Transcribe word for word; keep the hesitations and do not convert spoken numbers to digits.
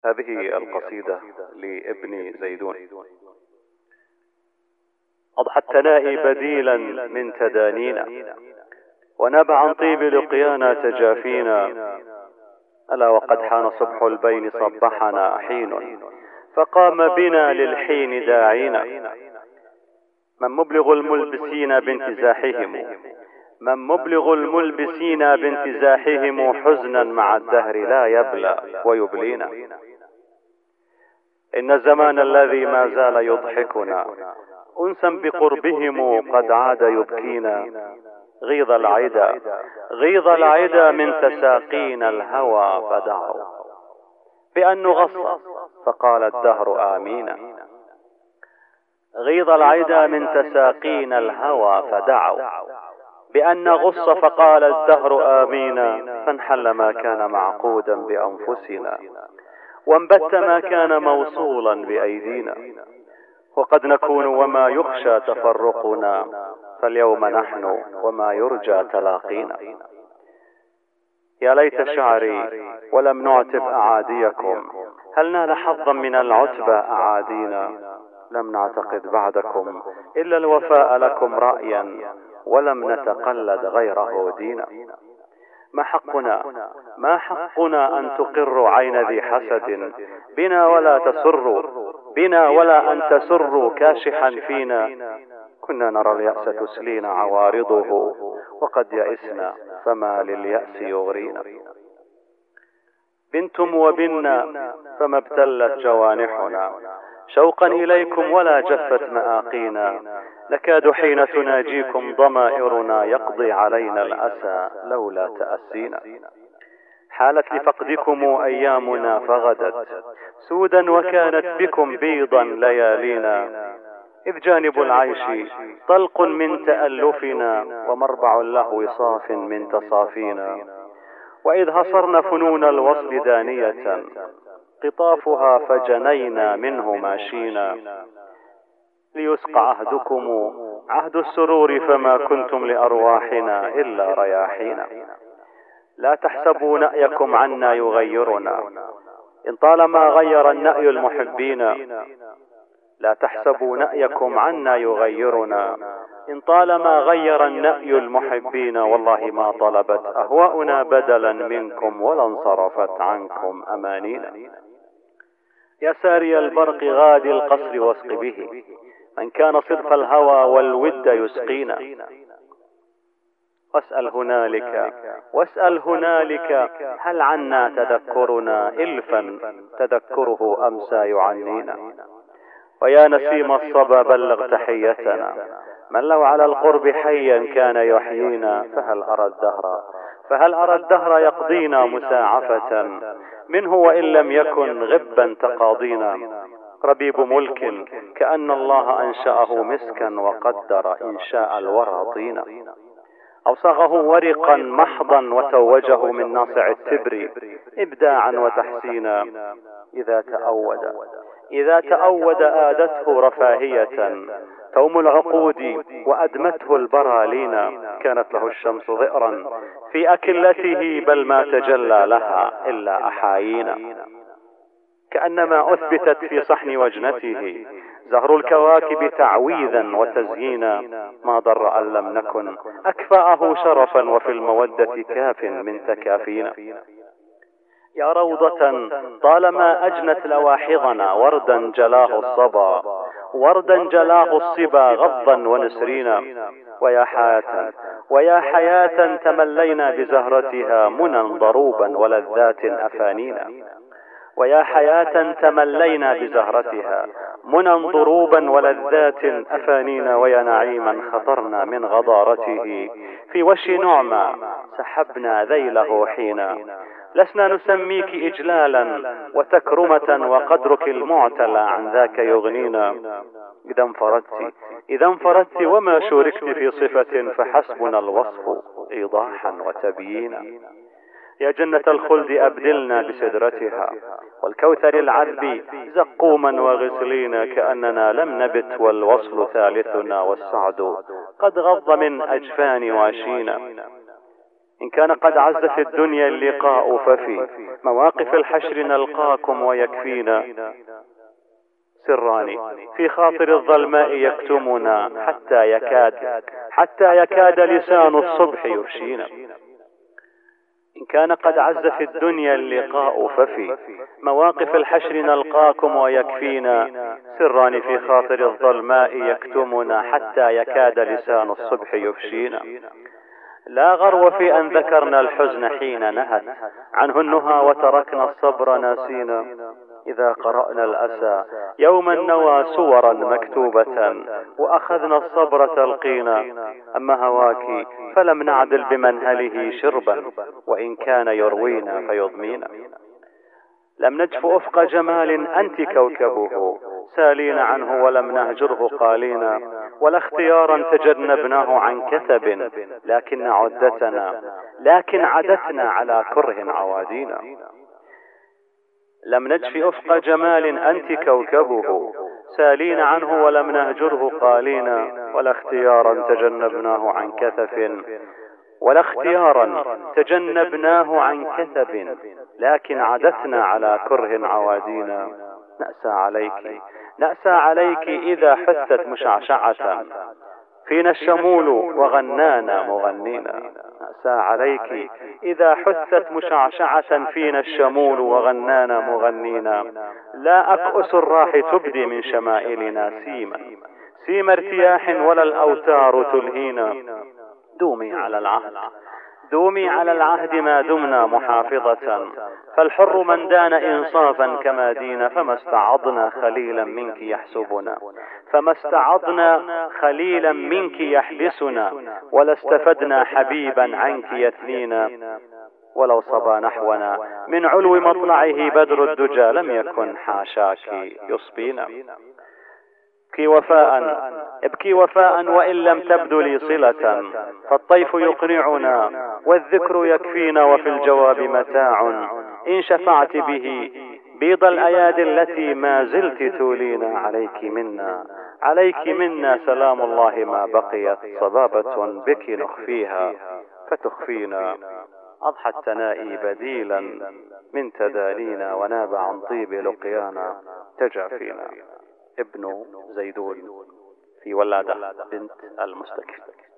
هذه القصيدة لابن زيدون. أضحى التنائي بديلا من تدانينا، وناب عن طيب لقيانا تجافينا. ألا وقد حان صبح البين صبحنا حين، فقام بنا للحين داعينا. من مبلغ الملبسين بانتزاحهم، من مبلغ الملبسين بانتزاحهم حزنا مع الدهر لا يبلى ويبلينا. إن الزمان الذي ما زال يضحكنا أنسا بقربهم قد عاد يبكينا. غيظ العدا غيظ العدا من تساقين الهوى فدعوا بأن نغص فقال الدهر آمينا. غيظ العدا من تساقين الهوى فدعوا بأن نغص فقال الدهر آمينا. فانحل ما كان معقودا بأنفسنا، وانبت ما كان موصولا بأيدينا. وقد نكون وما يخشى تفرقنا، فاليوم نحن وما يرجى تلاقينا. يا ليت شعري ولم نعتب أعاديكم، هل نال حظا من العتبى أعادينا. لم نعتقد بعدكم إلا الوفاء لكم رأيا، ولم نتقلد غيره دينا. ما حقنا ما حقنا أن تقروا عين ذي حسد بنا ولا تسروا بنا ولا أن تسروا كاشحا فينا. كنا نرى اليأس تسلينا عوارضه، وقد يئسنا فما لليأس يغرينا. بنتم وبنا فما ابتلت جوانحنا شوقا إليكم ولا جفت مآقينا. نكاد حين تناجيكم ضمائرنا يقضي علينا الأسى لولا تأسينا. حالت لفقدكم أيامنا فغدت سودا، وكانت بكم بيضا ليالينا. إذ جانب العيش طلق من تألفنا، ومربع اللهو صاف من تصافينا. وإذ هصرن فنون الوصل دانية قطافها فجنينا منه ماشينا. ليسقى عهدكم عهد السرور، فما كنتم لأرواحنا إلا رياحينا. لا تحسبوا نأيكم عنا يغيرنا، إن طالما غير النأي المحبين. لا تحسبوا نأيكم عنا يغيرنا، إن طالما غير النأي المحبين. والله ما طلبت أهواؤنا بدلا منكم، ولا انصرفت عنكم أمانينا. يا ساري البرق غادي القصر واسق به، من كان صدف الهوى والود يسقينا. واسأل هنالك واسأل هنالك هل عنا تذكرنا إلفا تذكره أمسى يعنينا. ويا نسيم الصبا بلغ تحيتنا، من لو على القرب حيا كان يحيينا. فهل أرى الدهر فهل أرى الدهر يقضينا مساعفة منه، وإن لم يكن غبا تقاضينا. ربيب ملك كأن الله أنشأه مسكا، وقدر إنشاء الورى طينا. أو صاغه ورقا محضا وتوجه من ناصع التبر إبداعا وتحسينا. إذا تأود إذا تأود آدته رفاهية توم العقود، وأدمته البرالينا. كانت له الشمس ضئرا في أكلته، بل ما تجلى لها إلا أحايينا. كأنما أثبتت في صحن وجنته زهر الكواكب تعويذا وتزيينا. ما ضر أن لم نكن أكفأه شرفا، وفي المودة كاف من تكافينا. يا روضة طالما أجنت لواحظنا وردا جلاه الصبا وردا جلاه الصبا غضا ونسرينا. ويا حياة ويا حياة تملينا بزهرتها منى ضروبا ولذات أفانينا. ويا حياة تملينا بزهرتها منى ضروبا ولذات أفانينا. ويا نعيما خطرنا من غضارته في وشي نعمى سحبنا ذيله حينا. لسنا نسميك إجلالا وتكرمة، وقدرك المعتلى عن ذاك يغنينا. إذا انفردت إذا انفردت وما شوركت في صفة، فحسبنا الوصف إيضاحا وتبيينا. يا جنة الخلد أبدلنا بسدرتها، والكوثر العذب زقوما وغسلينا. كأننا لم نبت والوصل ثالثنا، والسعد قد غض من أجفان واشينا. إن كان قد عز في الدنيا اللقاء ففي مواقف الحشر نلقاكم ويكفينا سران في خاطر الظلماء يكتمنا حتى يكاد حتى يكاد لسان الصبح يفشينا. إن كان قد عز في الدنيا اللقاء ففي مواقف الحشر نلقاكم ويكفينا سران في خاطر الظلماء يكتمنا حتى يكاد لسان الصبح يفشينا. لا غرو في أن ذكرنا الحزن حين نهت عنه النهى وتركنا الصبر ناسينا. إذا قرأنا الأسى يوما نوى سورا مكتوبة وأخذنا الصبر تلقينا. أما هواك فلم نعدل بمنهله شربا وإن كان يروينا فيضمينا. لم نجف أفق جمال أنت كوكبه سالين عنه ولم نهجره قالينا. ولا اختيارا تجنبناه عن كثب لكن عدتنا لكن عدتنا على كره عوادينا. لم نجف أفق جمال أنت كوكبه سالين عنه ولم نهجره قالينا. ولا اختيارا تجنبناه عن كثف ولا اختيارا تجنبناه عن كثب لكن عدتنا على كره عوادينا. نأسى عليك نأسى عليك إذا حثت مشعشعة فينا الشمول وغنانا مغنينا. نأسى عليك إذا حثت مشعشعة فينا الشمول وغنانا مغنينا. لا أكأس الراح تبدي من شمائلنا سيما سيما ارتياح ولا الأوتار تلهينا. دومي على العهد دومي على العهد ما دمنا محافظة فالحر من دان إنصافا كما دين. فما استعضنا خليلا منك يحسبنا فما استعضنا خليلا منك يحبسنا. ولا استفدنا حبيبا عنك يثنينا. ولو صبا نحونا من علو مطلعه بدر الدجى لم يكن حاشاك يصبينا. ابكي وفاء ابكي وفاء وإن لم تبدو لي صلة فالطيف يقنعنا والذكر يكفينا. وفي الجواب متاع إن شفعت به بيض الأيادي التي ما زلت تولينا. عليك منا عليك منا سلام الله ما بقيت صبابة بك نخفيها فتخفينا. أضحى التنائي بديلا من تدالينا وناب عن طيب لقيانا تجافينا. ابن زيدون في ولادة بنت المستكفي.